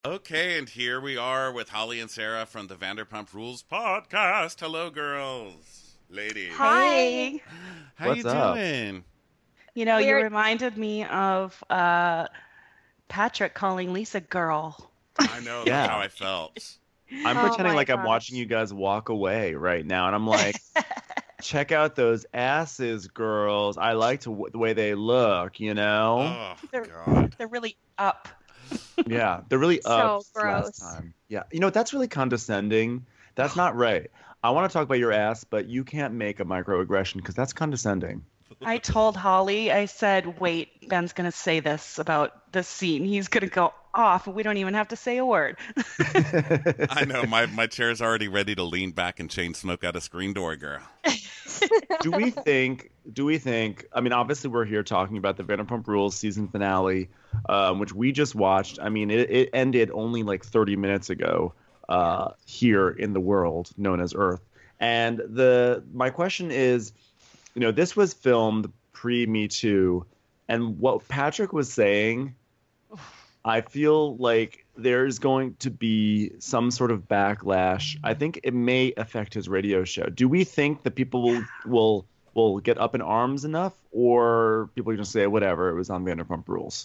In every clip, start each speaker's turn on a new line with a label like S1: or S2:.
S1: Okay, and here we are with Holly and Sarah from the Vanderpump Rules podcast. Hello, girls, ladies.
S2: Hi.
S3: Hey,
S1: How you
S4: What's up?
S1: doing?
S3: you
S2: We're
S3: reminded me of Patrick calling Lisa girl.
S1: I know that's how
S4: Yeah,
S1: I felt.
S4: I'm
S2: oh
S4: pretending
S2: my
S4: like I'm watching
S2: gosh.
S4: you guys walk away right now, and I'm like, check out those asses, girls. I like the way they look, you know?
S1: Oh
S3: They're
S1: God.
S3: they're really up.
S4: Yeah, they're really up
S2: So
S4: since last
S2: gross.
S4: time. Yeah, that's really condescending. That's not right. I want to talk about your ass, but you can't make a microaggression because that's condescending.
S3: I told Holly, I said, wait, Ben's gonna say this about this scene. He's gonna go off, and we don't even have to say a word.
S1: I know my chair's already ready to lean back and chain smoke out a screen door, girl.
S4: Do we think, I mean, obviously we're here talking about the Vanderpump Rules season finale, which we just watched. I mean, it ended only like 30 minutes ago, here in the world known as Earth. And my question is, this was filmed pre Me Too, and what Patrick was saying, I feel like there's going to be some sort of backlash. I think it may affect his radio show. Do we think that people will get up in arms enough, or people are going to say whatever? It was on Vanderpump Rules.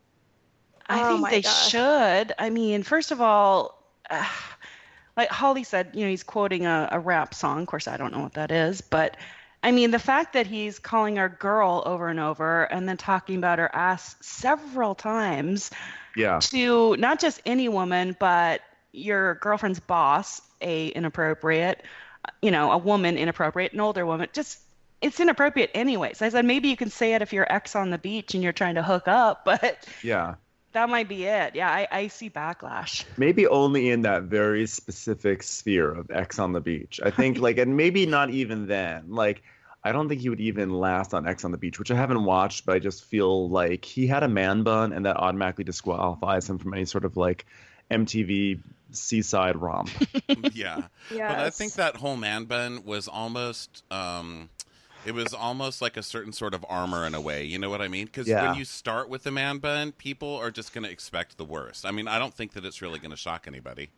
S3: I
S2: Oh
S3: think
S2: my
S3: they
S2: gosh.
S3: should. I mean, first of all, like Holly said, he's quoting a rap song. Of course, I don't know what that is, but I mean, the fact that he's calling her girl over and over and then talking about her ass several times
S4: Yeah,
S3: to not just any woman, but your girlfriend's boss, inappropriate, a woman inappropriate, an older woman, just it's inappropriate anyways. I said maybe you can say it if you're ex on the beach and you're trying to hook up, but
S4: yeah.
S3: that might be it. Yeah, I see backlash.
S4: Maybe only in that very specific sphere of X on the Beach. I think, like, and maybe not even then. Like, I don't think he would even last on X on the Beach, which I haven't watched, but I just feel like he had a man bun, and that automatically disqualifies him from any sort of like MTV seaside romp.
S1: Yeah, but I think
S2: Yes.
S1: that whole man bun was almost it was almost like a certain sort of armor in a way. You know what I mean? Because when
S4: Yeah.
S1: you start with the man bun, people are just going to expect the worst. I mean, I don't think that it's really going to shock anybody.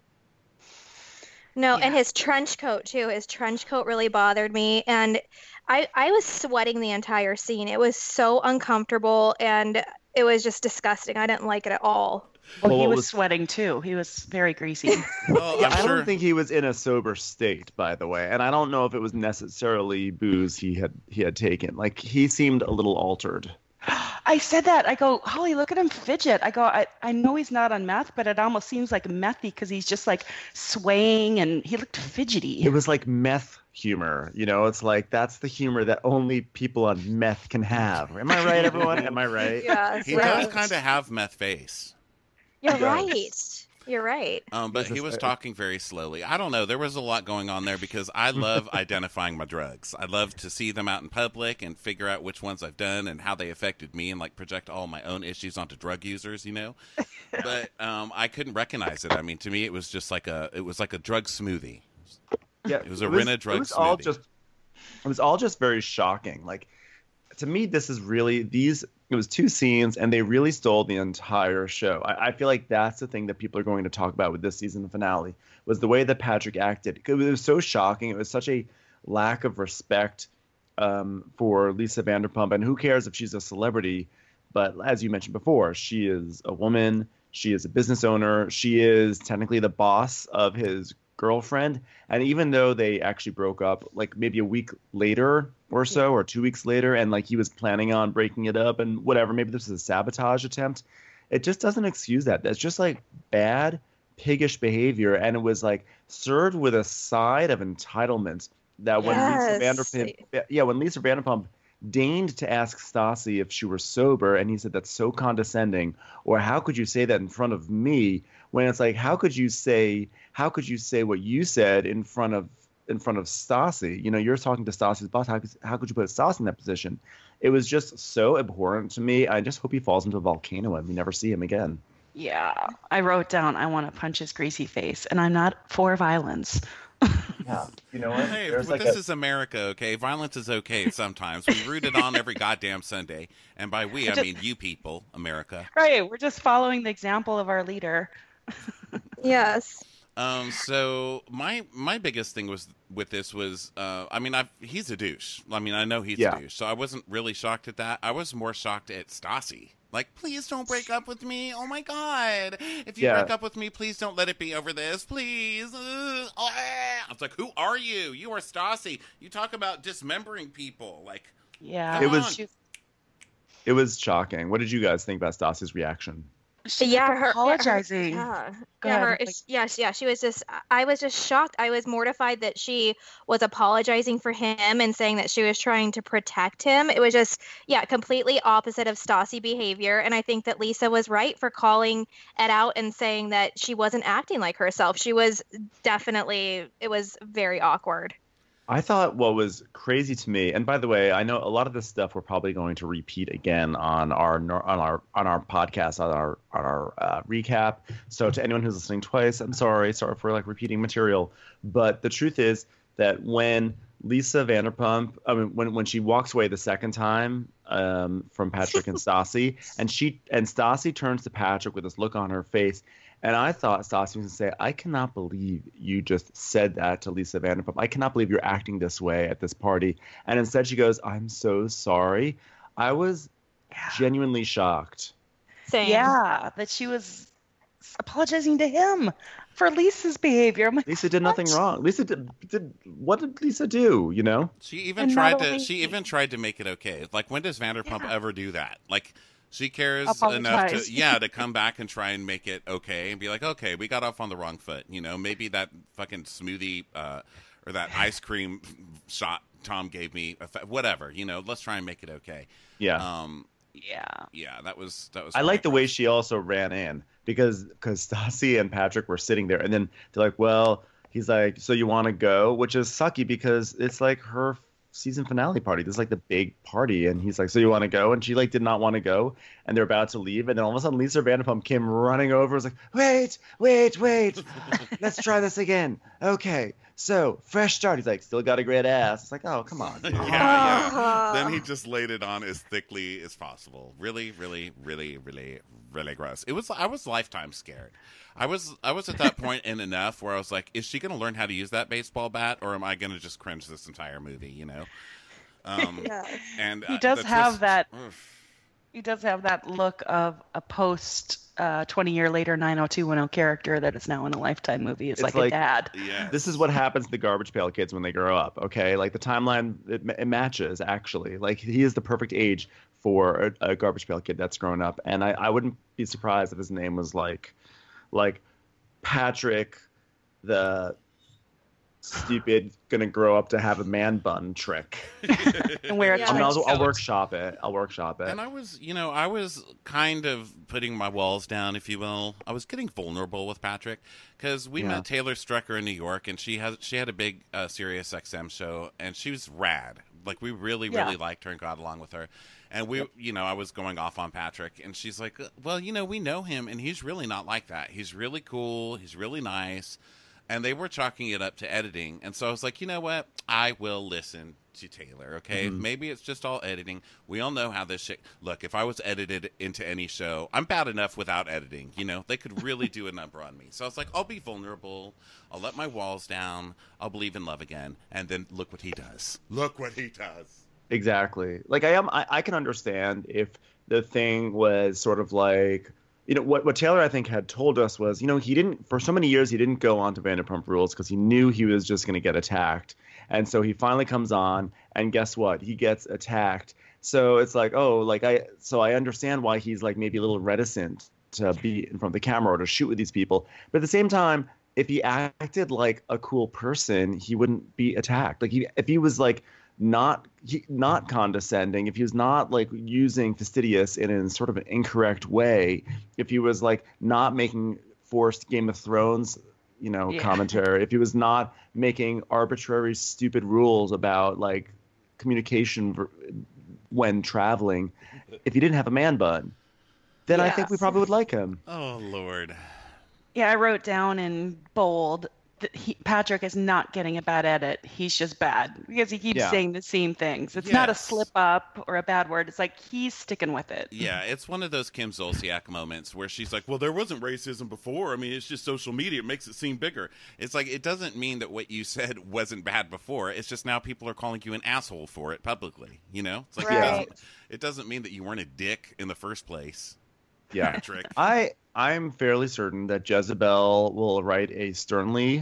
S2: No, and
S3: Yeah.
S2: his trench coat too. His trench coat really bothered me, and I was sweating the entire scene. It was so uncomfortable, and it was just disgusting. I didn't like it at all.
S3: Well,
S4: Well,
S3: he
S4: what
S3: was
S4: was
S3: sweating too. He was very greasy.
S1: Well,
S4: Yeah,
S1: I'm
S4: I don't
S1: sure.
S4: think he was in a sober state, by the way, and I don't know if it was necessarily booze he had taken. Like he seemed a little altered.
S3: I said that. I go, Holly, look at him fidget. I go, I know he's not on meth, but it almost seems like methy because he's just like swaying and he looked
S4: It
S3: fidgety.
S4: was like meth humor, It's like that's the humor that only people on meth can have. Am I right, everyone? Am I right?
S2: Yes,
S1: He does
S2: yes.
S1: kind of have meth face.
S2: You're
S4: He does.
S2: right. You're right.
S1: But
S4: There's
S1: he
S4: this,
S1: was talking very slowly. I don't know. There was a lot going on there because I love identifying my drugs. I love to see them out in public and figure out which ones I've done and how they affected me and like project all my own issues onto drug users. But I couldn't recognize it. I mean, to me, it was like a drug smoothie.
S4: yeah,
S1: It was a Rinna
S4: it
S1: drug
S4: was all
S1: smoothie.
S4: just it was all just very shocking. Like to me, this is really these. It was two scenes, and they really stole the entire show. I feel like that's the thing that people are going to talk about with this season finale was the way that Patrick acted. It was so shocking. It was such a lack of respect, for Lisa Vanderpump. And who cares if she's a celebrity? But as you mentioned before, she is a woman. She is a business owner. She is technically the boss of his girlfriend. And even though they actually broke up, like maybe a week later or
S3: Yeah.
S4: so, or 2 weeks later, and like he was planning on breaking it up and whatever, maybe this was a sabotage attempt. It just doesn't excuse that. That's just like bad, piggish behavior. And it was like served with a side of entitlement that when Lisa
S2: Yes.
S4: Vanderpump, yeah, when Lisa Vanderpump deigned to ask Stassi if she were sober, and he said that's so condescending, or how could you say that in front of me? When it's like, how could you say what you said in front of Stassi? You're talking to Stassi's boss. How could you put Stassi in that position? It was just so abhorrent to me. I just hope he falls into a volcano and we never see him again.
S3: Yeah. I wrote down, I want to punch his greasy face, and I'm not for violence.
S4: Yeah, you know what?
S1: Hey,
S4: There's
S1: but
S4: like
S1: this
S4: a
S1: is America, okay? Violence is okay sometimes. We root it on every goddamn Sunday. And by we,
S3: I
S1: I
S3: just,
S1: mean you people, America.
S3: right. We're just following the example of our leader.
S2: Yes.
S1: So my biggest thing was with this was, I mean, he's a douche. I mean, I know he's a douche, so I wasn't really shocked at that. I was more shocked at Stassi. Like, please don't break up with me. Oh my God! If you break up with me, please don't let it be over this, please. I was like, who are you? You are Stassi. You talk about dismembering people. Like,
S3: yeah,
S4: it was shocking. What did you guys think about Stassi's reaction?
S3: She kept apologizing.
S2: She was just. I was just shocked. I was mortified that she was apologizing for him and saying that she was trying to protect him. It was just, completely opposite of Stassi behavior. And I think that Lisa was right for calling it out and saying that she wasn't acting like herself. She was definitely. It was very awkward.
S4: I thought what was crazy to me, and by the way, I know a lot of this stuff we're probably going to repeat again on our podcast, on our recap. So to anyone who's listening twice, I'm sorry for like repeating material. But the truth is that when Lisa Vanderpump, when she walks away the second time from Patrick and Stassi, and Stassi turns to Patrick with this look on her face. And I thought Stassi was going to say, I cannot believe you just said that to Lisa Vanderpump. I cannot believe you're acting this way at this party. And instead she goes, I'm so sorry. I was genuinely shocked.
S2: Same.
S3: Yeah, that she was apologizing to him for Lisa's behavior. I'm like,
S4: Lisa did nothing wrong. Lisa did what did Lisa do, you know?
S1: She even tried to make it okay. Like, when does Vanderpump ever do that? Like, she cares enough to come back and try and make it okay and be like, okay, we got off on the wrong foot. You know, maybe that fucking smoothie or that ice cream shot Tom gave me, whatever. You know, let's try and make it okay.
S4: Yeah.
S1: Yeah, that was.
S4: I like the way she also ran in because Stassi and Patrick were sitting there, and then they're like, well, he's like, so you want to go? Which is sucky because it's like her season finale party. This is like the big party, and he's like, so you want to go? And she like did not want to go, and they're about to leave, and then all of a sudden Lisa Vanderpump came running over, was like, wait, let's try this again. Okay, so fresh start. He's like, still got a great ass. It's like, oh, come on.
S1: Yeah. Then he just laid it on as thickly as possible. Really, really, really, really, really gross. I was lifetime scared. I was at that point in enough where I was like, is she going to learn how to use that baseball bat, or am I going to just cringe this entire movie? You know. And
S3: he does have that. He does have that look of a post 20-year later 90210 character that is now in a Lifetime movie. It's like a dad.
S1: Yeah.
S4: This is what happens to the Garbage Pail Kids when they grow up. Okay, like the timeline it matches actually. Like he is the perfect age for a Garbage Pail Kid that's grown up, and I wouldn't be surprised if his name was like Patrick, the stupid gonna grow up to have a man bun trick.
S3: And wear a
S4: I'll workshop it.
S1: And I was kind of putting my walls down, if you will. I was getting vulnerable with Patrick because we met Taylor Strecker in New York, and she had a big Sirius XM show, and she was rad. Like, we really liked her and got along with her. And I was going off on Patrick, and she's like, well, we know him, and he's really not like that. He's really cool. He's really nice. And they were chalking it up to editing. And so I was like, you know what? I will listen to Taylor, okay? Mm-hmm. Maybe it's just all editing. We all know how this shit... Look, if I was edited into any show, I'm bad enough without editing, They could really do a number on me. So I was like, I'll be vulnerable. I'll let my walls down. I'll believe in love again. And then look what he does. Look what he does.
S4: Exactly. Like, I can understand if the thing was sort of like... what Taylor, I think, had told us was, he didn't, for so many years, he didn't go on to Vanderpump Rules because he knew he was just going to get attacked. And so he finally comes on, and guess what? He gets attacked. So it's like, I understand why he's like maybe a little reticent to be in front of the camera or to shoot with these people. But at the same time, if he acted like a cool person, he wouldn't be attacked. Like if he was like, not condescending, if he was not like using Fastidious in a sort of an incorrect way, if he was like not making forced Game of Thrones, commentary, if he was not making arbitrary, stupid rules about like communication when traveling, if he didn't have a man bun, then I think we probably would like him.
S1: Oh, Lord.
S3: Yeah, I wrote down in bold, Patrick is not getting a bad edit. He's just bad because he keeps
S4: Yeah.
S3: saying the same things. It's not a
S1: Yes.
S3: slip up or a bad word. It's like he's sticking with it.
S1: Yeah, it's one of those Kim Zolciak moments where she's like, well, there wasn't racism before. I mean, it's just social media. It makes it seem bigger. It's like, it doesn't mean that what you said wasn't bad before. It's just now people are calling you an asshole for it publicly, you know? It's like,
S2: Right.
S1: it doesn't mean that you weren't a dick in the first place,
S4: Yeah.
S1: Patrick.
S4: I'm fairly certain that Jezebel will write a sternly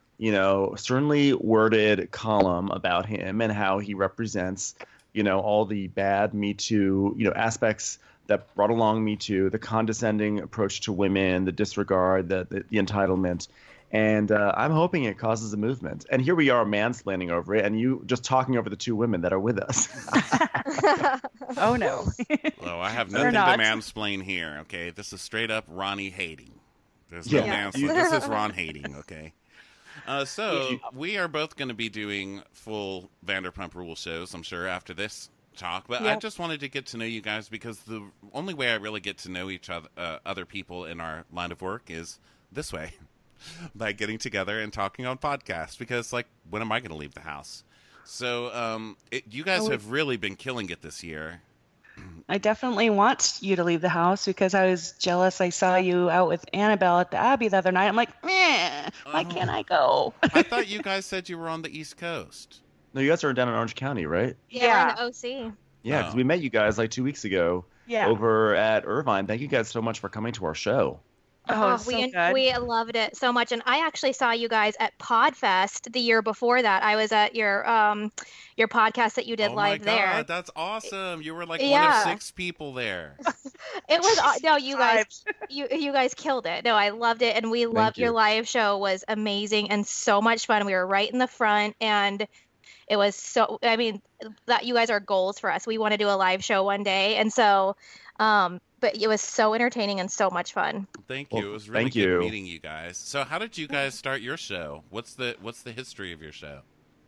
S4: worded column about him and how he represents, all the bad Me Too, aspects that brought along Me Too, the condescending approach to women, the disregard, the entitlement. And I'm hoping it causes a movement. And here we are mansplaining over it, and you just talking over the two women that are with us.
S3: Oh no.
S1: Oh, I have
S3: We're
S1: nothing to
S3: not.
S1: mansplain here, okay? This is straight up Ronnie hating. There's no
S4: Yeah.
S1: mansplaining. This is Ron hating, okay? So we are both going to be doing full Vanderpump Rules shows, I'm sure, after this talk. But I
S3: Yep.
S1: just wanted to get to know you guys because the only way I really get to know each other people in our line of work is this way, by getting together and talking on podcasts. Because, like, when am I going to leave the house? So you guys have really been killing it this year.
S3: I definitely want you to leave the house because I was jealous. I saw you out with Annabelle at the Abbey the other night. I'm like, why can't I go?
S1: I thought you guys said you were on the East Coast.
S4: No, you guys are down in Orange County, right?
S2: Yeah, we're in the OC.
S4: Yeah, because
S1: Oh.
S4: we met you guys like 2 weeks ago
S3: Yeah.
S4: over at Irvine. Thank you guys so much for coming to our show.
S3: Oh, it's so good.
S2: We loved it so much, and I actually saw you guys at Podfest the year before that. I was at your podcast that you did
S1: Oh
S2: live
S1: my
S2: there.
S1: God, that's awesome! You were like one
S2: Yeah.
S1: of 6 people there.
S2: It was no, you guys, you guys killed it. No, I loved it, and we loved your
S4: you.
S2: live show. Was amazing and so much fun. We were right in the front, and it was so. I mean, that you guys are goals for us. We want to do a live show one day, and so, but it was so entertaining and so much fun.
S1: Thank you.
S4: Well,
S1: It was really
S4: thank
S1: good
S4: you.
S1: meeting you guys. So, how did you guys start your show? What's the history of your show?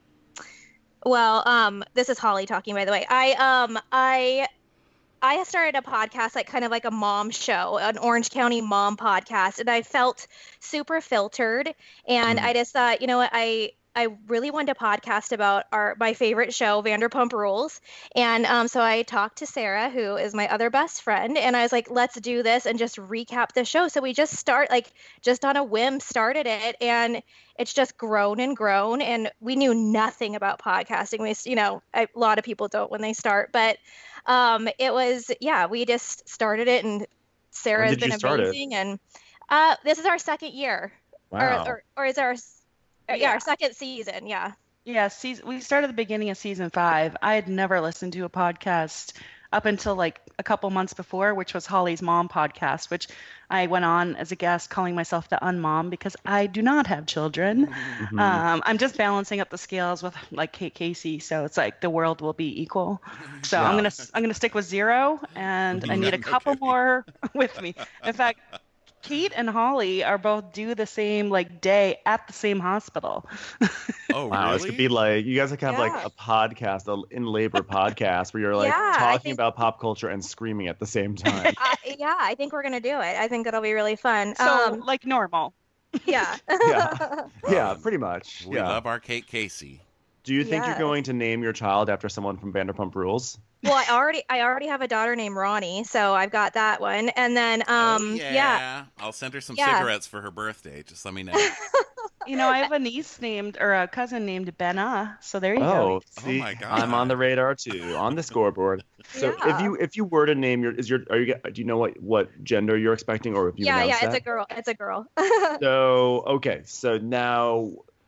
S2: Well, this is Holly talking, by the way. I started a podcast, like kind of like a mom show, an Orange County mom podcast, and I felt super filtered. And I just thought, you know what, I really wanted to podcast about my favorite show, Vanderpump Rules. And so I talked to Sarah, who is my other best friend, and I was like, let's do this and just recap the show. So we just just on a whim started it, and it's just grown and grown. And we knew nothing about podcasting. A lot of people don't when they start, but it was, we just started it, and Sarah has
S4: did you
S2: been
S4: start it?
S2: amazing. And this is our second year,
S4: Wow.
S2: or is our second season. Yeah.
S3: Yeah, we started at the beginning of season 5. I had never listened to a podcast up until like a couple months before, which was Holly's mom podcast, which I went on as a guest calling myself the unmom because I do not have children.
S4: Mhm.
S3: I'm just balancing up the scales with like Kate Casey, so it's like the world will be equal. So
S4: Yeah.
S3: I'm gonna stick with 0, and I need a couple more with me. In fact, Kate and Holly are both due the same like day at the same hospital.
S1: Oh,
S4: Wow,
S1: really?
S4: this could be like you guys could have like
S2: Yeah.
S4: a podcast, a in labor podcast, where you're like
S2: Yeah, I
S4: talking
S2: think-
S4: about pop culture and screaming at the same time.
S2: I think we're gonna do it. I think it'll be really fun.
S3: So like normal.
S2: Yeah.
S4: Yeah, pretty much.
S1: We
S4: Yeah.
S1: love our Kate Casey.
S4: Do you think you're
S2: Yes.
S4: going to name your child after someone from Vanderpump Rules?
S2: Well, I already have a daughter named Ronnie, so I've got that one. And then
S1: Oh, yeah. I'll send her some
S2: Yeah.
S1: cigarettes for her birthday. Just let me know.
S3: You know, I have a niece named or a cousin named Benna. So there you
S4: Oh,
S3: go.
S4: see,
S1: my God.
S4: I'm on the radar too, on the scoreboard. So
S2: Yeah.
S4: if you were to name do you know what gender you're expecting, or if you
S2: yeah,
S4: announced
S2: it's
S4: that?
S2: a girl. It's a girl.
S4: So okay, so now,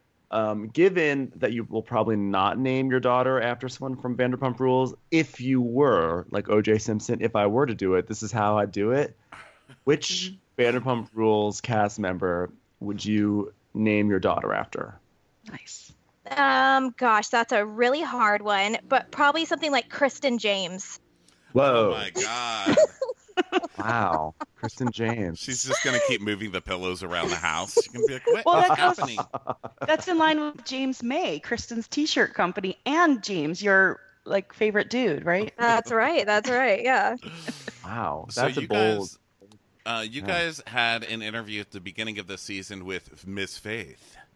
S4: given that you will probably not name your daughter after someone from Vanderpump Rules, if you were like O.J. Simpson, if I were to do it, this is how I'd do it. Which Vanderpump Rules cast member would you name your daughter after?
S3: Nice.
S2: Gosh, that's a really hard one, but probably something like Kristen James.
S1: Oh,
S4: Whoa!
S1: my God.
S4: Wow, Kristen James.
S1: She's just going to keep moving the pillows around the house. She's going to be like,
S3: Well,
S1: what's
S3: that goes-
S1: happening?
S3: That's in line with James May, Kristen's t-shirt company, and James, your like favorite dude, right?
S2: That's right. That's right. Yeah.
S4: Wow,
S1: So
S4: that's a
S1: you
S4: bold.
S1: guys, you
S4: Yeah.
S1: guys had an interview at the beginning of the season with Miss Faith.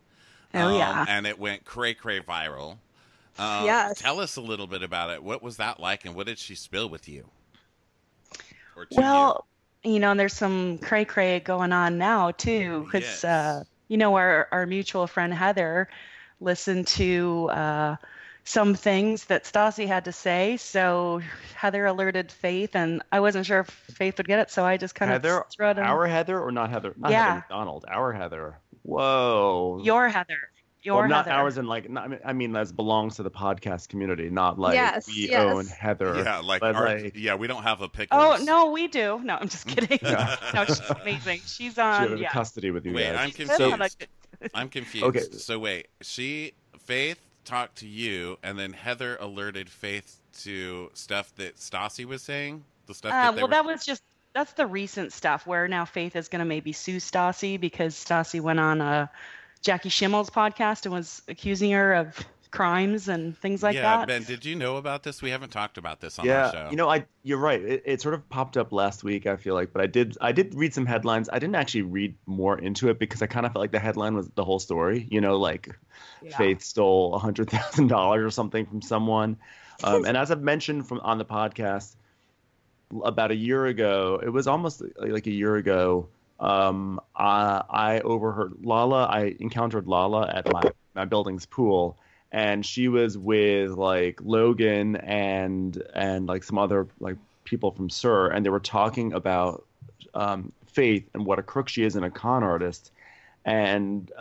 S3: Oh, yeah.
S1: And it went cray viral.
S2: Yes.
S1: Tell us a little bit about it. What was that like, and what did she spill with you? Or to
S3: Well, and there's some cray going on now too, because
S1: Yes.
S3: our mutual friend Heather listened to some things that Stassi had to say. So Heather alerted Faith, and I wasn't sure if Faith would get it, so I just kind
S4: Heather,
S3: of threw it in.
S4: our Heather, or not Heather? Not
S3: Yeah.
S4: Heather McDonald. Our Heather. Whoa.
S3: Your Heather. Your
S4: Well, not
S3: Heather.
S4: ours, and like, I mean, that belongs to the podcast community, not like
S2: Yes,
S4: we
S2: yes.
S4: own Heather.
S1: Yeah, like,
S4: but,
S1: we don't have a pickles.
S3: Oh, no, we do. No, I'm just kidding.
S4: Yeah.
S3: No, she's amazing. She's
S4: She
S3: on,
S4: has
S3: yeah.
S4: custody with you
S1: Wait,
S4: guys.
S1: I'm
S3: She's
S1: confused.
S3: on a-
S1: I'm confused.
S4: Okay.
S1: So wait, Faith talked to you, and then Heather alerted Faith to stuff that Stassi was saying. The stuff that they
S3: well,
S1: were...
S3: that's the recent stuff where now Faith is going to maybe sue Stassi because Stassi went on Jackie Schimmel's podcast and was accusing her of crimes and things like
S1: yeah,
S3: that.
S1: Ben, did you know about this? We haven't talked about this on
S4: Yeah,
S1: our show.
S4: you're right. It sort of popped up last week, I feel like, but I did read some headlines. I didn't actually read more into it because I kind of felt like the headline was the whole story. Like
S3: Yeah.
S4: Faith stole $100,000 or something from someone. And as I've mentioned on the podcast, about a year ago, it was almost like a year ago. I overheard Lala. I encountered Lala at my building's pool, and she was with like Logan and like some other like people from SUR, and they were talking about Faith and what a crook she is and a con artist, and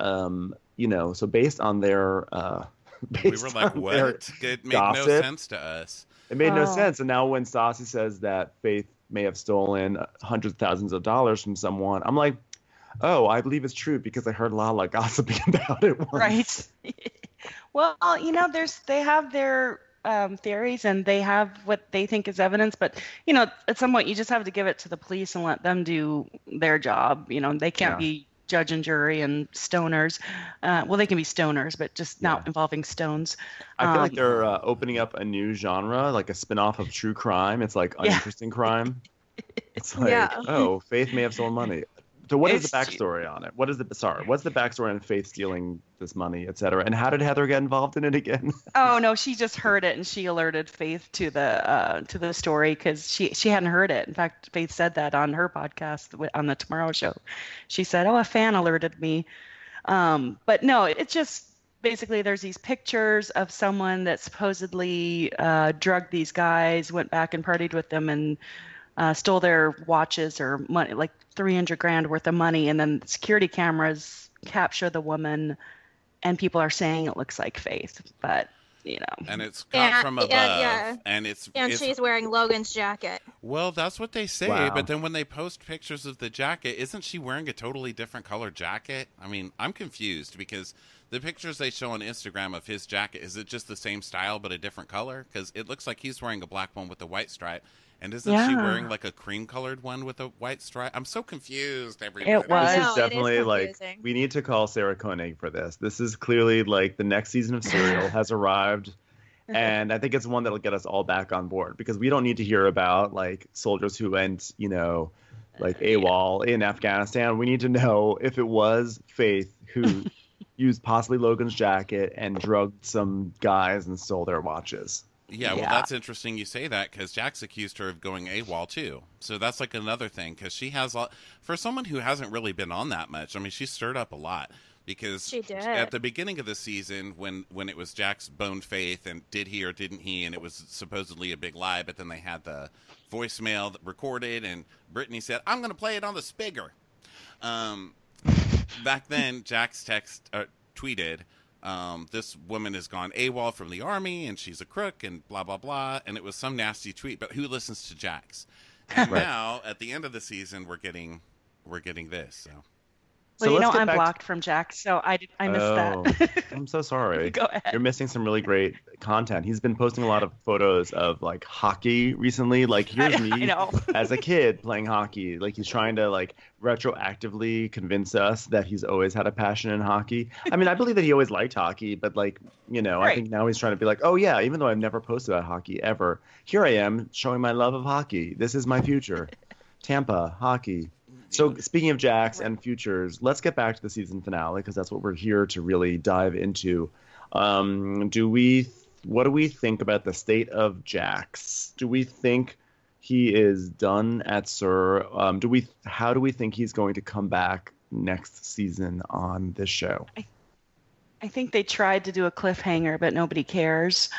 S4: so based on their
S1: We were like, what? It made no
S4: gossip.
S1: sense to us.
S4: It made no
S3: Oh.
S4: sense. And now when Stassi says that Faith may have stolen hundreds of thousands of dollars from someone, I'm like, oh, I believe it's true because I heard Lala gossiping about it once.
S3: Right. Well, they have their theories and they have what they think is evidence, but at some point you just have to give it to the police and let them do their job. They can't
S4: Yeah.
S3: be judge and jury and stoners. Well, they can be stoners, but just not
S4: Yeah.
S3: involving stones.
S4: I feel like they're opening up a new genre, like a spin-off of true crime. It's like
S3: Yeah.
S4: uninteresting crime. It's like,
S2: Yeah.
S4: oh, Faith may have stolen money. So what is the
S3: It's-
S4: backstory on it? What's the backstory on Faith stealing this money, et cetera? And how did Heather get involved in it again?
S3: Oh no, she just heard it and she alerted Faith to the story because she hadn't heard it. In fact, Faith said that on her podcast on the Tomorrow Show. She said, "Oh, a fan alerted me." But no, it's just basically there's these pictures of someone that supposedly drugged these guys, went back and partied with them, and stole their watches or money, like $300,000 worth of money, and then security cameras capture the woman, and people are saying it looks like Faith, but
S1: And it's caught from above.
S2: yeah.
S1: And
S2: And she's wearing Logan's jacket.
S1: Well, that's what they say,
S4: Wow.
S1: but then when they post pictures of the jacket, isn't she wearing a totally different color jacket? I mean, I'm confused because the pictures they show on Instagram of his jacket, is it just the same style but a different color? Because it looks like he's wearing a black one with a white stripe. And isn't she
S3: Yeah.
S1: wearing like a cream-colored one with a white stripe? I'm so confused, everybody.
S3: It was.
S4: This
S2: No,
S4: is
S2: it is
S4: definitely like,
S2: confusing.
S4: we need to call Sarah Koenig for this. This is clearly like the next season of Serial has arrived. And I think it's one that'll get us all back on board because we don't need to hear about like soldiers who went, like AWOL in Afghanistan. We need to know if it was Faith who used possibly Logan's jacket and drugged some guys and stole their watches.
S1: Yeah, well,
S3: Yeah.
S1: that's interesting you say that because Jax accused her of going AWOL too. So that's like another thing because she has, for someone who hasn't really been on that much, I mean, she stirred up a lot because
S2: She did.
S1: at the beginning of the season when it was Jax boned Faith and did he or didn't he, and it was supposedly a big lie, but then they had the voicemail that recorded and Brittany said, I'm going to play it on the spigger. Back then, Jax tweeted, this woman has gone AWOL from the army and she's a crook and blah, blah, blah. And it was some nasty tweet, but who listens to Jax? And
S4: Right.
S1: now at the end of the season, we're getting this. So
S3: Well,
S4: let's get
S3: I'm
S4: back
S3: blocked from Jax, so I missed
S4: Oh,
S3: that.
S4: I'm so sorry.
S3: Go ahead.
S4: You're missing some really great content. He's been posting a lot of photos of like hockey recently. Like here's
S3: I
S4: me
S3: know.
S4: as a kid playing hockey. Like he's trying to like retroactively convince us that he's always had a passion in hockey. I mean, I believe that he always liked hockey, but like, I
S3: Right.
S4: think now he's trying to be like, oh yeah, even though I've never posted about hockey ever, here I am showing my love of hockey. This is my future. Tampa hockey. So speaking of Jax and futures, let's get back to the season finale because that's what we're here to really dive into. What do we think about the state of Jax? Do we think he is done at SUR? How do we think he's going to come back next season on this show?
S3: I think they tried to do a cliffhanger, but nobody cares.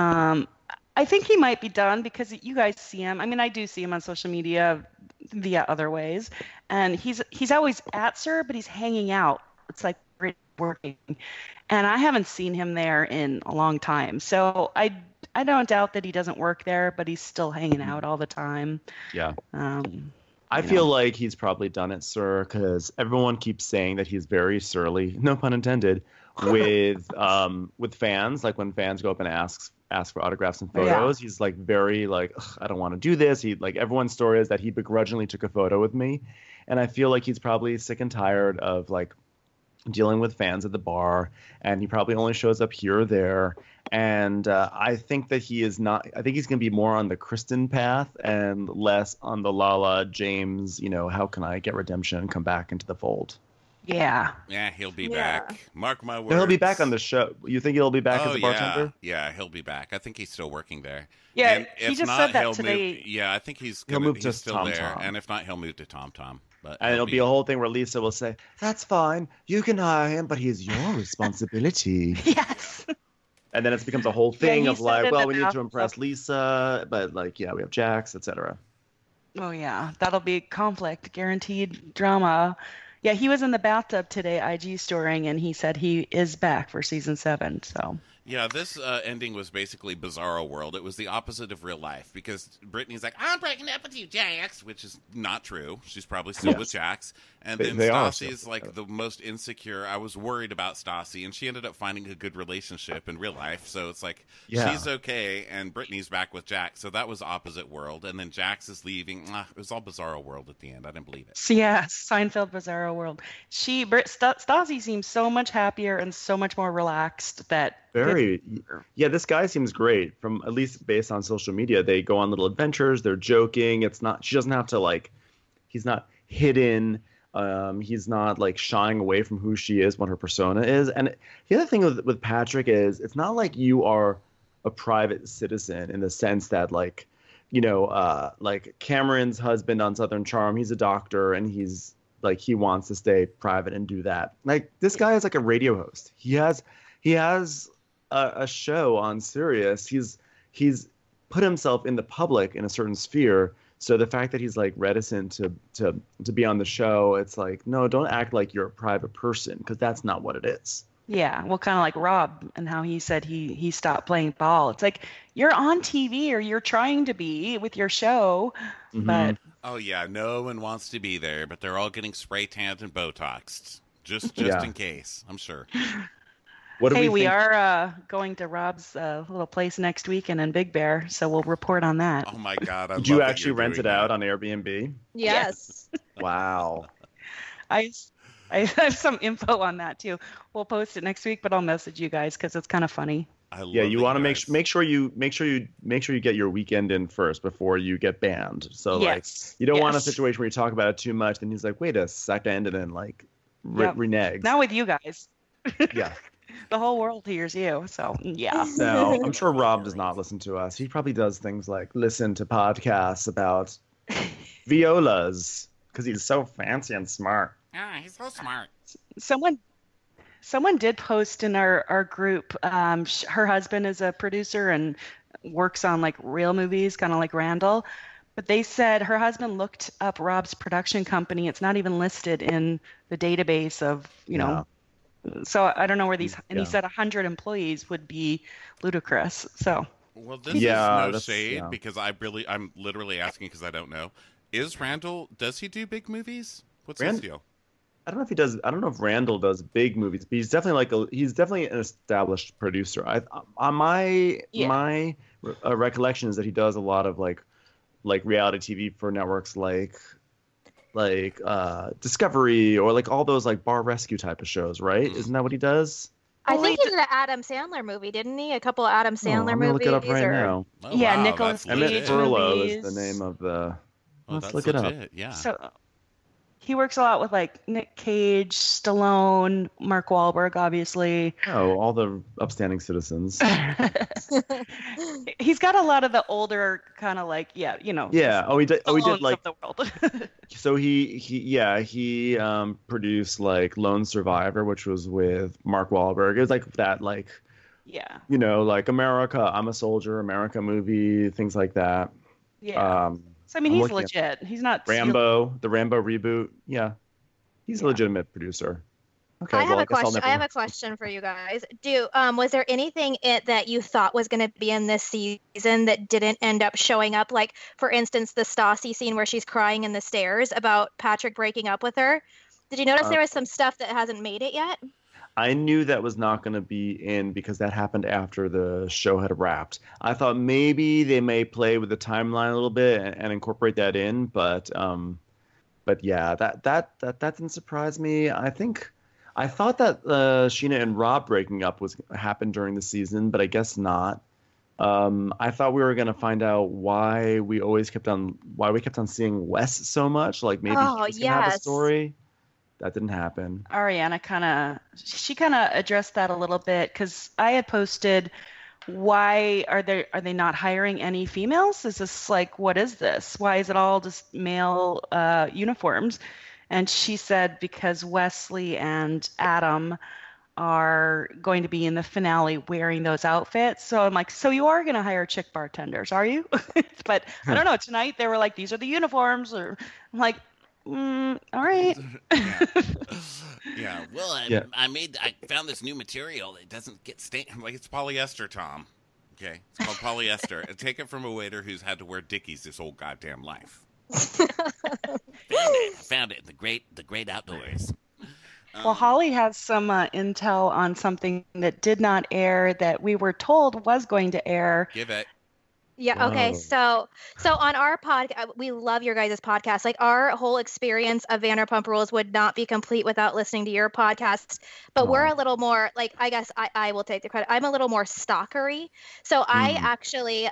S3: I think he might be done because you guys see him. I mean, I do see him on social media via other ways, and he's always at SUR, but he's hanging out. It's like working, and I haven't seen him there in a long time. So I don't doubt that he doesn't work there, but he's still hanging out all the time.
S4: Yeah. I feel like he's probably done at SUR because everyone keeps saying that he's very surly, no pun intended, with fans. Like when fans go up and ask for autographs and photos, he's like very like, I don't want to do this. He like everyone's story is that he begrudgingly took a photo with me, and I feel like he's probably sick and tired of like dealing with fans at the bar, and he probably only shows up here or there. And I think that he is not. I think he's going to be more on the Kristen path and less on the Lala James. How can I get redemption and come back into the fold?
S3: Yeah.
S1: Yeah, he'll be back. Mark my words.
S4: He'll be back on the show. You think he'll be back as a bartender?
S1: Yeah, he'll be back. I think he's still working there.
S3: Yeah,
S1: and
S3: he just said that today.
S1: I think he'll
S4: move to
S1: still
S4: Tom
S1: there.
S4: Tom.
S1: And if not, he'll move to Tom Tom.
S4: And it'll be a whole thing where Lisa will say, "That's fine. You can hire him, but he's your responsibility."
S3: Yes.
S4: And then it becomes a whole thing of like, well, we need to impress
S3: of...
S4: Lisa, but like, we have Jax, etc.
S3: Oh yeah, that'll be conflict, guaranteed drama. Yeah, he was in the bathtub today, IG storing, and he said he is back for season 7. So.
S1: Yeah, this ending was basically Bizarro World. It was the opposite of real life because Brittany's like, "I'm breaking up with you, Jax," which is not true. She's probably still with Jax. And then Stassi's like the most insecure. I was worried about Stassi, and she ended up finding a good relationship in real life. So it's like she's okay, and Brittany's back with Jax. So that was opposite world. And then Jax is leaving. It was all Bizarro World at the end. I didn't believe it.
S3: So yeah, Seinfeld Bizarro World. Stassi seems so much happier and so much more relaxed that.
S4: This guy seems great. From at least based on social media, they go on little adventures. They're joking. She doesn't have to like. He's not hidden. He's not like shying away from who she is, what her persona is. And the other thing with Patrick is it's not like you are a private citizen in the sense that like Cameron's husband on Southern Charm, he's a doctor and he's like he wants to stay private and do that. Like this guy is like a radio host. He has a show on Sirius. He's put himself in the public in a certain sphere. So the fact that he's like reticent to be on the show, it's like, no, don't act like you're a private person because that's not what it is.
S3: Yeah, well, kind of like Rob and how he said he stopped playing ball. It's like you're on TV or you're trying to be with your show, but
S1: oh yeah, no one wants to be there, but they're all getting spray tanned and Botoxed just in case. I'm sure.
S3: We are going to Rob's little place next weekend in Big Bear, so we'll report on that.
S1: Oh my God!
S4: Did you actually rent it out on Airbnb?
S2: Yes.
S4: Wow.
S3: I have some info on that too. We'll post it next week, but I'll message you guys because it's kind of funny.
S4: You want to make sure you get your weekend in first before you get banned. So like you don't want a situation where you talk about it too much, then he's like, wait a second, and then like reneges.
S3: Not with you guys.
S4: Yeah.
S3: The whole world hears you, so yeah.
S4: No, I'm sure Rob does not listen to us. He probably does things like listen to podcasts about violas because he's so fancy and smart.
S1: Yeah, he's so smart.
S3: Someone did post in our group. Her husband is a producer and works on like real movies, kind of like Randall. But they said her husband looked up Rob's production company. It's not even listed in the database of So I don't know where these, and he said 100 employees would be ludicrous. So.
S1: Well, this is no shade because I'm literally asking because I don't know. Is Randall, does he do big movies? What's his deal?
S4: I don't know if he does. I don't know if Randall does big movies, but he's definitely an established producer. My recollection is that he does a lot of like reality TV for networks like Discovery or like all those like bar rescue type of shows, right? Isn't that what he does?
S2: I think he did an Adam Sandler movie, didn't he? A couple of Adam Sandler movies.
S4: I'm gonna look it up right now.
S1: Oh,
S3: yeah,
S1: wow,
S3: Nicholas Cage
S4: Emmett Furlow
S3: movies.
S4: is the name of the.
S1: Oh,
S4: let's
S1: that's
S4: look it
S1: legit,
S4: up.
S1: Yeah.
S3: So He works a lot with like Nick Cage, Stallone, Mark Wahlberg, obviously.
S4: Oh, all the upstanding citizens.
S3: He's got a lot of the older kind of like, yeah,
S4: Yeah. Oh, he did like
S3: of the world.
S4: so he produced like Lone Survivor, which was with Mark Wahlberg. It was like that like
S3: Yeah.
S4: like America, I'm a Soldier, America movie, things like that.
S3: Yeah. So I mean,
S4: I'm
S3: he's
S4: looking at
S3: legit. He's not
S4: Rambo, the Rambo reboot. Yeah. He's a legitimate producer. Okay,
S2: I have a
S4: guess I'll
S2: question.
S4: never
S2: I have a question for you guys. Was there anything that you thought was going to be in this season that didn't end up showing up? Like, for instance, the Stassi scene where she's crying in the stairs about Patrick breaking up with her. Did you notice there was some stuff that hasn't made it yet?
S4: I knew that was not going to be in because that happened after the show had wrapped. I thought maybe they may play with the timeline a little bit and incorporate that in, but yeah, that didn't surprise me. I thought that Sheena and Rob breaking up happened during the season, but I guess not. I thought we were going to find out why we kept on seeing Wes so much. Like maybe he was going to have a story. That didn't happen.
S3: Ariana kind of addressed that a little bit because I had posted, why are they not hiring any females? Is this like, what is this? Why is it all just male uniforms? And she said because Wesley and Adam are going to be in the finale wearing those outfits. So I'm like, so you are going to hire chick bartenders, are you? But I don't know. Tonight they were like, these are the uniforms. Or I'm like, all right.
S1: Yeah. Well, I found this new material. It doesn't get stained. Like, it's polyester, Tom. Okay, it's called polyester. And take it from a waiter who's had to wear Dickies this whole goddamn life. Found it in the great outdoors.
S3: Well, Holly has some intel on something that did not air that we were told was going to air.
S1: Give it.
S2: Yeah. Okay. So on our podcast, we love your guys' podcast. Like, our whole experience of Vanderpump Rules would not be complete without listening to your podcasts. But we're a little more like, I guess I will take the credit. I'm a little more stalkery. So I actually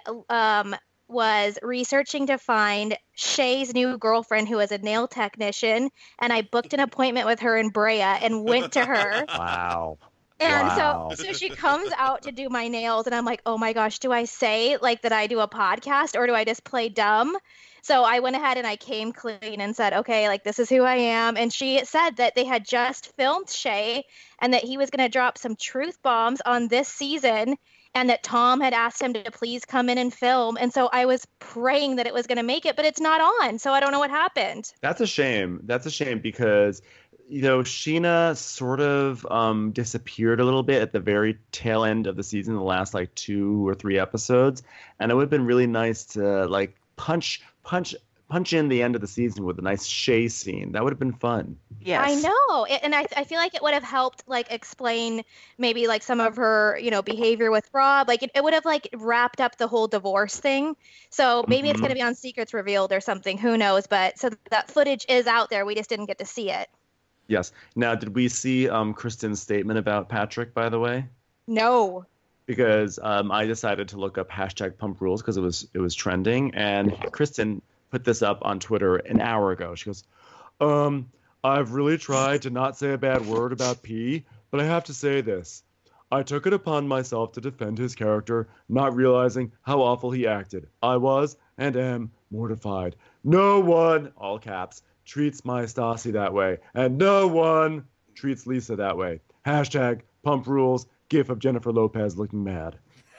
S2: was researching to find Shay's new girlfriend, who is a nail technician, and I booked an appointment with her in Brea and went to her.
S4: Wow.
S2: And so she comes out to do my nails, and I'm like, oh my gosh, do I say like that I do a podcast, or do I just play dumb? So I went ahead and I came clean and said, okay, like, this is who I am. And she said that they had just filmed Shay and that he was going to drop some truth bombs on this season, and that Tom had asked him to please come in and film. And so I was praying that it was going to make it, but it's not on. So I don't know what happened.
S4: That's a shame. That's a shame because Sheena sort of disappeared a little bit at the very tail end of the season, the last like 2 or 3 episodes, and it would have been really nice to like punch in the end of the season with a nice Shay scene. That would have been fun.
S3: Yes.
S2: I know. And I feel like it would have helped like explain maybe like some of her, behavior with Rob. Like it would have like wrapped up the whole divorce thing. So maybe it's going to be on Secrets Revealed or something. Who knows? But so that footage is out there. We just didn't get to see it.
S4: Yes. Now, did we see Kristen's statement about Patrick, by the way?
S2: No. Because
S4: I decided to look up #PumpRules because it was trending, and Kristen put this up on Twitter an hour ago. She goes, I've really tried to not say a bad word about P, but I have to say this. I took it upon myself to defend his character, not realizing how awful he acted. I was and am mortified. No one, all caps, treats my Stassi that way, and no one treats Lisa that way. #PumpRules, gif of Jennifer Lopez looking mad.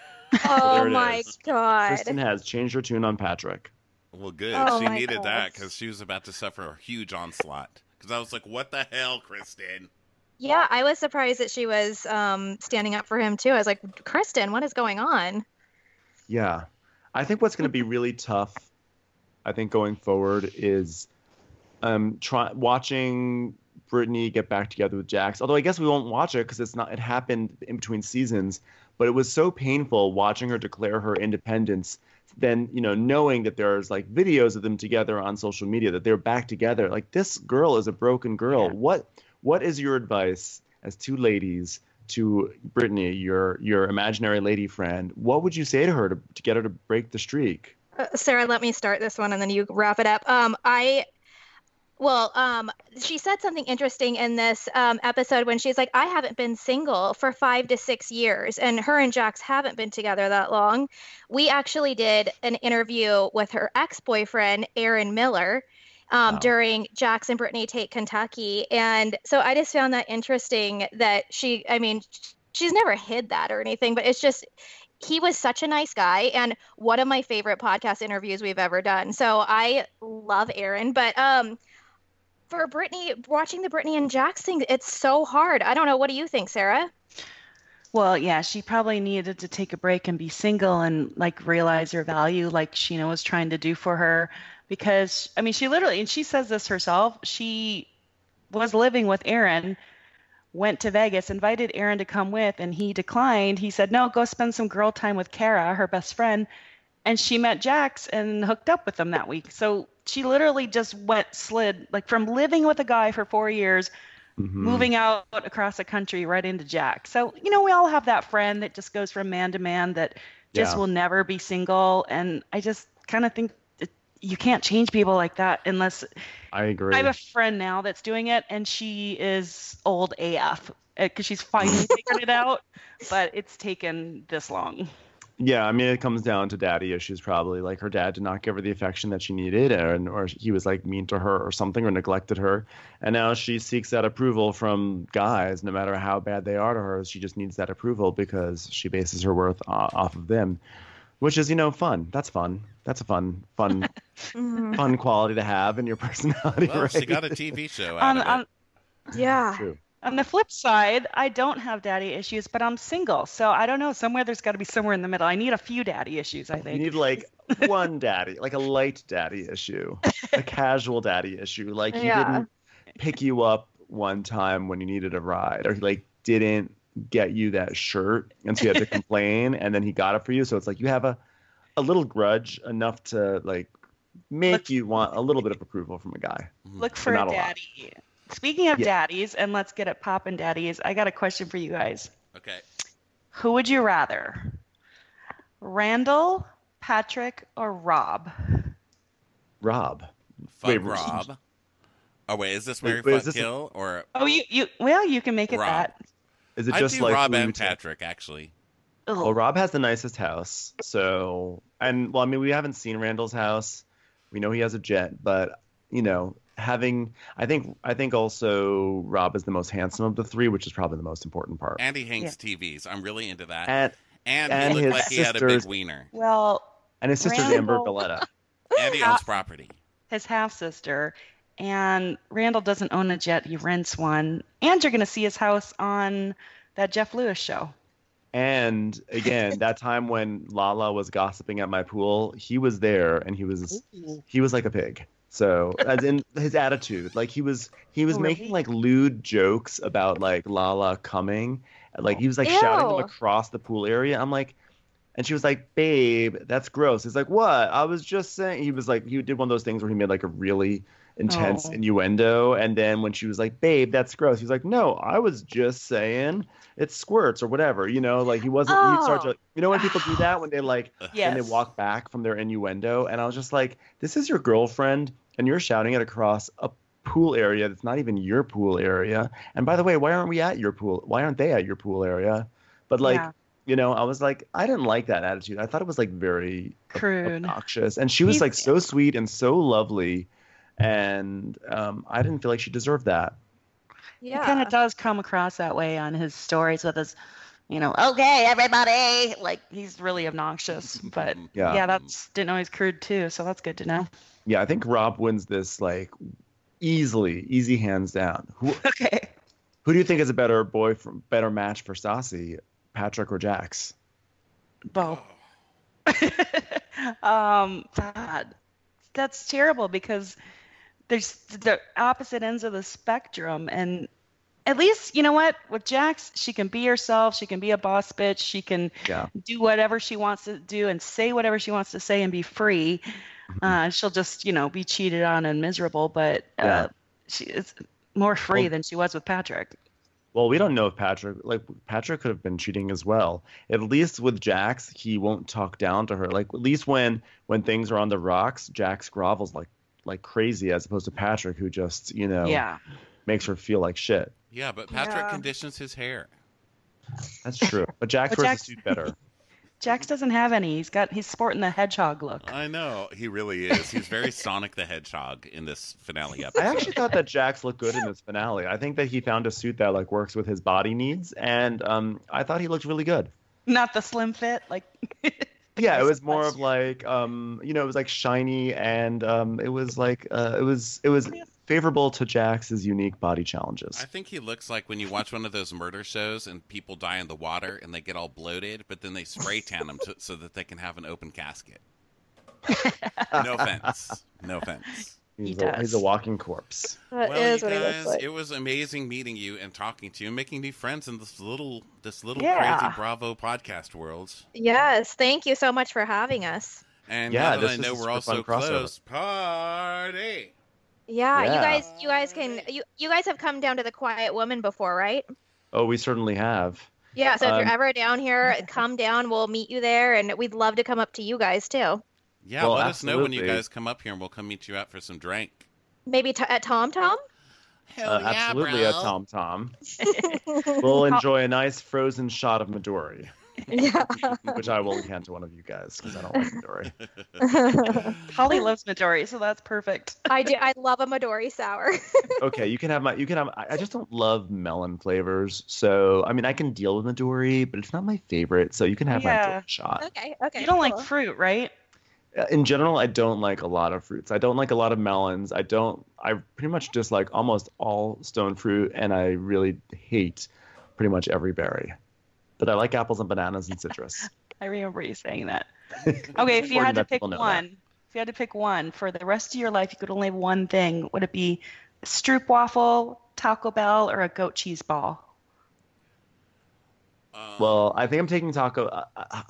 S2: Oh my God.
S4: Kristen has changed her tune on Patrick.
S1: Well, good.
S2: Oh
S1: she
S2: my
S1: needed
S2: gosh.
S1: that because she was about to suffer a huge onslaught. Because I was like, what the hell, Kristen?
S2: Yeah, I was surprised that she was standing up for him too. I was like, Kristen, what is going on?
S4: Yeah. I think what's going to be really tough, I think, going forward is watching Brittany get back together with Jax. Although I guess we won't watch it because it happened in between seasons. But it was so painful watching her declare her independence. Then, knowing that there's like videos of them together on social media, that they're back together. Like, this girl is a broken girl.
S3: Yeah.
S4: What is your advice as two ladies to Brittany, your imaginary lady friend? What would you say to her to get her to break the streak?
S2: Sarah, let me start this one and then you wrap it up. Well, she said something interesting in this episode when she's like, I haven't been single for 5 to 6 years, and her and Jax haven't been together that long. We actually did an interview with her ex-boyfriend, Aaron Miller,
S4: Wow.
S2: during Jax and Brittany Take Kentucky. And so I just found that interesting that I mean, she's never hid that or anything, but it's just, he was such a nice guy and one of my favorite podcast interviews we've ever done. So I love Aaron, but for Brittany, watching the Brittany and Jax thing, it's so hard. I don't know. What do you think, Sarah?
S3: Well, yeah, she probably needed to take a break and be single and like realize her value, like Sheena was trying to do for her. Because, I mean, she literally, and she says this herself, she was living with Aaron, went to Vegas, invited Aaron to come with, and he declined. He said, no, go spend some girl time with Kara, her best friend. And she met Jax and hooked up with him that week. So she literally just slid like from living with a guy for 4 years, moving out across the country right into Jax. So, you know, we all have that friend that just goes from man to man that just will never be single. And I just kind of think that you can't change people like that unless.
S4: I agree.
S3: I have a friend now that's doing it, and she is old AF because she's finally figured it out, but it's taken this long.
S4: Yeah, I mean, it comes down to daddy issues probably. Like her dad did not give her the affection that she needed, or he was like mean to her or something, or neglected her. And now she seeks that approval from guys, no matter how bad they are to her. She just needs that approval because she bases her worth off of them, which is, you know, fun. That's fun. That's a fun quality to have in your personality,
S1: Well,
S4: right?
S1: she got a TV show out of it.
S2: Yeah.
S4: True.
S3: On the flip side, I don't have daddy issues, but I'm single. So I don't know. Somewhere there's got to be somewhere in the middle. I need a few daddy issues, I
S4: You
S3: think.
S4: need like one daddy, like a light daddy issue, a casual daddy issue. Like he didn't pick you up one time when you needed a ride, or he like didn't get you that shirt, and so you had to complain, and then he got it for you. So it's like you have a little grudge enough to like make you want a little bit of approval from a guy.
S3: Look for
S4: Not
S3: a
S4: a lot.
S3: daddy. Speaking of daddies, and let's get it poppin' daddies, I got a question for you guys.
S1: Okay.
S3: Who would you rather? Randall, Patrick, or Rob?
S4: Rob.
S1: Fuck
S4: Wait,
S1: Rob. Oh wait, is this Mary
S4: wait, is
S1: Fuck
S4: this
S1: Kill or
S3: Oh, you can make it
S1: Rob?
S3: that.
S4: Is it
S1: I
S4: just
S1: do
S4: like
S1: Rob
S4: Louis
S1: and
S4: Vuitton?
S1: Patrick actually.
S3: Ugh.
S4: Well, Rob has the nicest house. So, and well, I mean, we haven't seen Randall's house. We know he has a jet, but you know, I think also Rob is the most handsome of the three, which is probably the most important part.
S1: And he hangs TVs. I'm really into that. And
S4: and
S1: he
S4: his
S1: looked like he had a big
S4: sisters-
S1: wiener.
S3: Well,
S4: And his sister's Amber
S3: Randall-
S4: Valletta.
S1: And he owns property.
S3: his half sister, and Randall doesn't own a jet; he rents one. And you're gonna see his house on that Jeff Lewis show.
S4: And again, that time when Lala was gossiping at my pool, he was there, and he was like a pig. So, as in his attitude, like he was making like lewd jokes about like Lala coming, like he was like shouting them
S2: Ew.
S4: across the pool area. I'm like, and she was like, "Babe, that's gross." He's like, "What? I was just saying." He was like, he did one of those things where he made like a really intense innuendo, and then when she was like, "Babe, that's gross," he was like, "No, I was just saying it squirts or whatever," you know, like he wasn't. He'd start to, you know, when people do that when they like when they
S3: Yes.
S4: walk back from their innuendo, and I was just like, this is your girlfriend, and you're shouting it across a pool area that's not even your pool area. And by the way, why aren't we at your pool? Why aren't they at your pool area? But like.
S3: Yeah.
S4: You know, I was like, I didn't like that attitude. I thought it was like very
S3: Crude.
S4: obnoxious, and she was
S3: He's-
S4: like so sweet and so lovely, and I didn't feel like she deserved that.
S3: He kind of does come across that way on his stories with his, you know, okay, everybody. Like he's really obnoxious. But
S4: Yeah.
S3: didn't know he's crude too. So that's good to know.
S4: Yeah, I think Rob wins this like easy hands down.
S3: Okay.
S4: Who do you think is a better match for Stassi, Patrick or Jax?
S3: Bo. God, that's terrible because there's the opposite ends of the spectrum, and at least you know what, with Jax, she can be herself, she can be a boss bitch, she can do whatever she wants to do and say whatever she wants to say and be free. She'll just, you know, be cheated on and miserable, but she is more free than she was with Patrick.
S4: Well, we don't know if Patrick could have been cheating as well. At least with Jax, he won't talk down to her. Like at least when things are on the rocks, Jax grovels like like crazy, as opposed to Patrick, who just
S3: Yeah.
S4: makes her feel like shit.
S1: Yeah, but Patrick
S3: Yeah.
S1: conditions his hair.
S4: That's true. But Jax wears a suit better.
S3: Jax doesn't have any. He's sporting the hedgehog look.
S1: I know. He really is. He's very Sonic the Hedgehog in this finale episode.
S4: I actually thought that Jax looked good in this finale. I think that he found a suit that like works with his body needs, and I thought he looked really good.
S3: Not the slim fit, like.
S4: Yeah, it was more of like it was like shiny, and it was like it was favorable to Jax's unique body challenges.
S1: I think he looks like when you watch one of those murder shows and people die in the water and they get all bloated, but then they spray tan them so that they can have an open casket. No offense. No offense.
S4: He's a walking corpse.
S2: That
S1: Well,
S2: is
S1: you
S2: what he looks
S1: guys,
S2: like.
S1: it was amazing meeting you and talking to you and making new friends in this little
S3: Yeah.
S1: crazy Bravo podcast world.
S2: Yes, thank you so much for having us.
S1: And
S4: Yeah,
S1: now that
S4: this
S1: I
S4: is
S1: know
S4: a
S1: we're
S4: super
S1: all so
S4: fun crossover.
S1: close, party!
S2: Yeah,
S4: Yeah.
S2: you guys can you guys have come down to the Quiet Woman before, right?
S4: Oh, we certainly have.
S2: Yeah, so if you're
S4: Um,
S2: ever down here, come down. We'll meet you there, and we'd love to come up to you guys too.
S1: Yeah,
S4: Well,
S1: let us know when you
S4: absolutely.
S1: guys come up here and we'll come meet you out for some drink.
S2: Maybe at Tom Tom.
S1: Hell yeah,
S4: Absolutely
S1: bro.
S4: at Tom Tom. We'll enjoy a nice frozen shot of Midori,
S2: Yeah.
S4: which I will hand to one of you guys because I don't like Midori.
S3: Holly loves Midori, so that's perfect.
S2: I do. I love a Midori sour.
S4: Okay, you can have I just don't love melon flavors. So, I mean, I can deal with Midori, but it's not my favorite. So you can have my
S3: Yeah.
S4: Midori shot.
S2: Okay.
S3: You don't like
S2: cool.
S3: fruit, right?
S4: In general, I don't like a lot of fruits. I don't like a lot of melons. I pretty much dislike almost all stone fruit, and I really hate pretty much every berry. But I like apples and bananas and citrus.
S3: I remember you saying that. Okay, if you
S4: Important
S3: had to
S4: that
S3: pick
S4: people know
S3: one, if you had to pick one for the rest of your life, you could only have one thing. Would it be Stroop waffle, Taco Bell, or a goat cheese ball?
S4: Well, I think I'm taking taco.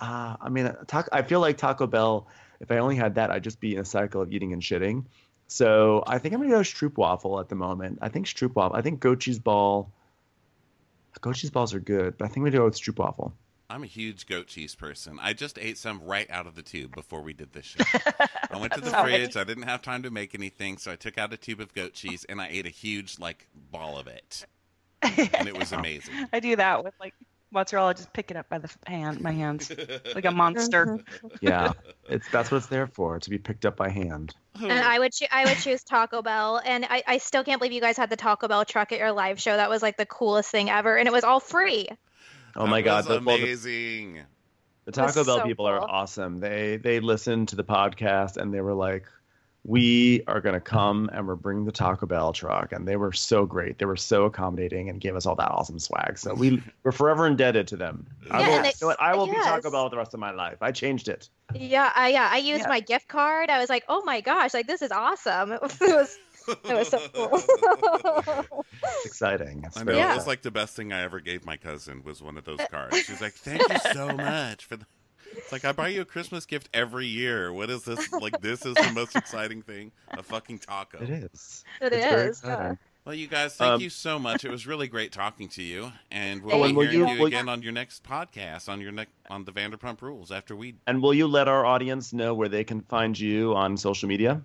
S4: I feel like Taco Bell. If I only had that, I'd just be in a cycle of eating and shitting. So I think I'm gonna go Stroop waffle at the moment. I think Stroop waffle. I think goat cheese ball. Goat cheese balls are good, but I think I'm gonna go with Stroop waffle.
S1: I'm a huge goat cheese person. I just ate some right out of the tube before we did this show. I went to the
S3: Sorry.
S1: fridge. I didn't have time to make anything, so I took out a tube of goat cheese and I ate a huge ball of it, and it was amazing.
S3: I do that with mozzarella. Just pick it up by my hands, like a monster.
S4: Yeah, that's what it's there for, to be picked up by hand.
S2: And I would choose Taco Bell, and I still can't believe you guys had the Taco Bell truck at your live show. That was like the coolest thing ever, and it was all free.
S4: Oh my God,
S1: that was
S4: the
S1: amazing.
S4: Taco
S2: was
S4: Bell
S2: so
S4: people are
S2: cool.
S4: awesome. They listened to the podcast and they were like, we are going to come and we're bringing the Taco Bell truck. And they were so great. They were so accommodating and gave us all that awesome swag. So we're forever indebted to them.
S2: Yeah,
S4: You know what? I will be
S2: yes.
S4: Taco Bell the rest of my life. I changed it.
S2: I used
S3: Yeah.
S2: my gift card. I was like, oh my gosh, like this is awesome. It was so cool.
S4: It's exciting. It's
S1: I know,
S4: very
S1: it
S2: Yeah.
S1: was like the best thing I ever gave my cousin was one of those cards. She's like, thank you so much for It's like, I buy you a Christmas gift every year. What is this? This is the most exciting thing. A fucking taco.
S4: It is.
S2: It
S4: It's very
S2: is.
S4: exciting.
S1: Well, you guys, thank you so much. It was really great talking to you. And we'll
S2: Oh,
S1: be
S2: and will
S1: hearing
S2: you-
S1: you again on your next podcast, on the Vanderpump Rules, after we...
S4: And will you let our audience know where they can find you on social media?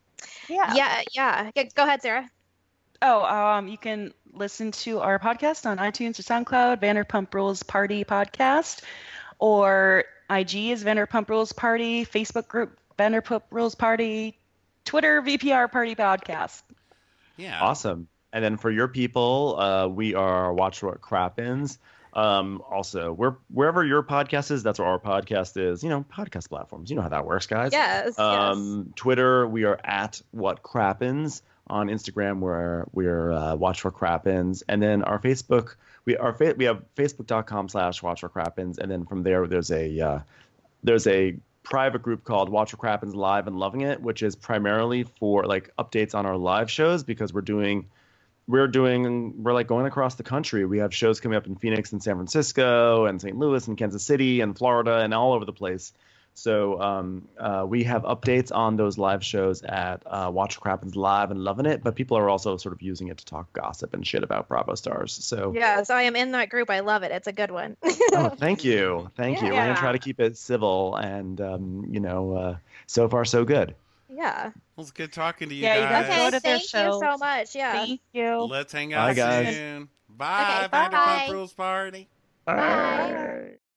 S2: Yeah. Go ahead, Sarah.
S3: Oh, you can listen to our podcast on iTunes or SoundCloud, Vanderpump Rules Party Podcast, or IG is Vanderpump Rules Party, Facebook group Vanderpump Rules Party, Twitter VPR Party Podcast.
S1: Yeah.
S4: Awesome. And then for your people, we are Watch What Crappens. Also, wherever your podcast is, that's where our podcast is. Podcast platforms. You know how that works, guys.
S2: Yes.
S4: Twitter, we are at What Crappens. On Instagram, we're Watch for Crappens. And then our Facebook, we have facebook.com/Watch for Crappens. And then from there, there's a private group called Watch for Crappens Live and Loving It, which is primarily for updates on our live shows, because we're going across the country. We have shows coming up in Phoenix and San Francisco and St. Louis and Kansas City and Florida and all over the place. So we have updates on those live shows at Watch for Crappens Live and Loving It, but people are also sort of using it to talk gossip and shit about Bravo stars. So
S2: Yes, I am in that group. I love it. It's a good one.
S4: oh, thank you. We're
S3: Yeah.
S4: gonna try to keep it civil and so far so good.
S2: Yeah.
S1: Well, it's good talking to you
S3: Yeah, you
S1: guys.
S3: guys go
S2: Okay,
S3: to their
S2: thank you
S3: shows.
S2: so much. Yeah.
S3: Thank you.
S1: Let's hang
S4: Bye,
S1: out
S4: guys.
S1: soon. Bye,
S2: Okay, bye.
S1: Vanderpump Rules Party.
S2: Bye.